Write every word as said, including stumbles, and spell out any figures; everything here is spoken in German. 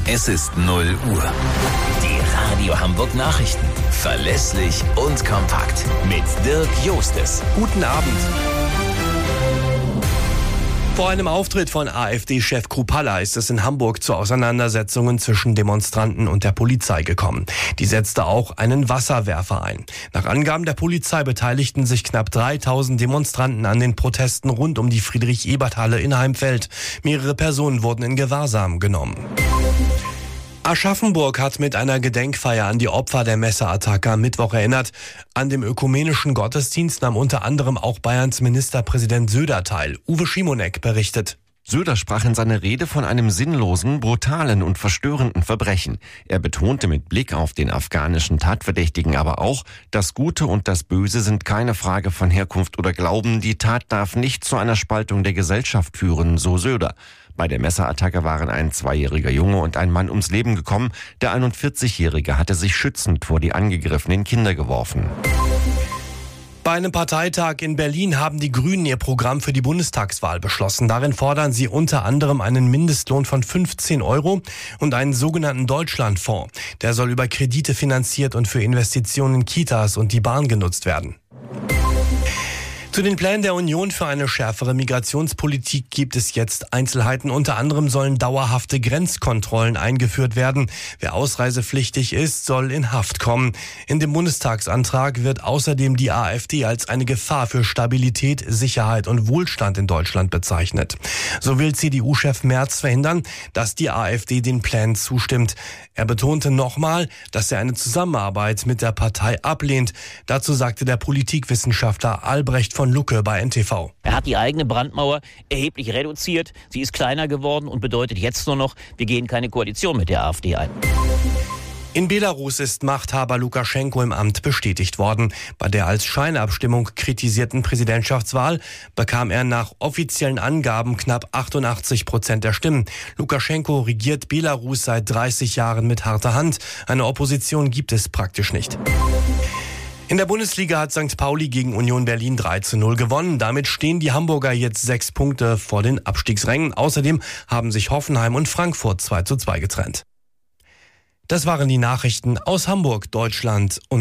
Es ist null Uhr. Die Radio Hamburg Nachrichten. Verlässlich und kompakt. Mit Dirk Jostes. Guten Abend. Vor einem Auftritt von AfD-Chef Kruppalla ist es in Hamburg zu Auseinandersetzungen zwischen Demonstranten und der Polizei gekommen. Die setzte auch einen Wasserwerfer ein. Nach Angaben der Polizei beteiligten sich knapp dreitausend Demonstranten an den Protesten rund um die Friedrich-Ebert-Halle in Heimfeld. Mehrere Personen wurden in Gewahrsam genommen. Aschaffenburg hat mit einer Gedenkfeier an die Opfer der Messerattacke am Mittwoch erinnert. An dem ökumenischen Gottesdienst nahm unter anderem auch Bayerns Ministerpräsident Söder teil. Uwe Schimonek berichtet. Söder sprach in seiner Rede von einem sinnlosen, brutalen und verstörenden Verbrechen. Er betonte mit Blick auf den afghanischen Tatverdächtigen aber auch, das Gute und das Böse sind keine Frage von Herkunft oder Glauben. Die Tat darf nicht zu einer Spaltung der Gesellschaft führen, so Söder. Bei der Messerattacke waren ein zweijähriger Junge und ein Mann ums Leben gekommen. Der einundvierzigjährige hatte sich schützend vor die angegriffenen Kinder geworfen. Bei einem Parteitag in Berlin haben die Grünen ihr Programm für die Bundestagswahl beschlossen. Darin fordern sie unter anderem einen Mindestlohn von fünfzehn Euro und einen sogenannten Deutschlandfonds. Der soll über Kredite finanziert und für Investitionen in Kitas und die Bahn genutzt werden. Zu den Plänen der Union für eine schärfere Migrationspolitik gibt es jetzt Einzelheiten. Unter anderem sollen dauerhafte Grenzkontrollen eingeführt werden. Wer ausreisepflichtig ist, soll in Haft kommen. In dem Bundestagsantrag wird außerdem die AfD als eine Gefahr für Stabilität, Sicherheit und Wohlstand in Deutschland bezeichnet. So will C D U-Chef Merz verhindern, dass die AfD den Plänen zustimmt. Er betonte nochmal, dass er eine Zusammenarbeit mit der Partei ablehnt. Dazu sagte der Politikwissenschaftler Albrecht von Lucke bei N T V. Er hat die eigene Brandmauer erheblich reduziert. Sie ist kleiner geworden und bedeutet jetzt nur noch, wir gehen keine Koalition mit der AfD ein. In Belarus ist Machthaber Lukaschenko im Amt bestätigt worden. Bei der als Scheinabstimmung kritisierten Präsidentschaftswahl bekam er nach offiziellen Angaben knapp achtundachtzig Prozent der Stimmen. Lukaschenko regiert Belarus seit dreißig Jahren mit harter Hand. Eine Opposition gibt es praktisch nicht. In der Bundesliga hat Sankt Pauli gegen Union Berlin drei zu null gewonnen. Damit stehen die Hamburger jetzt sechs Punkte vor den Abstiegsrängen. Außerdem haben sich Hoffenheim und Frankfurt zwei zu zwei getrennt. Das waren die Nachrichten aus Hamburg, Deutschland und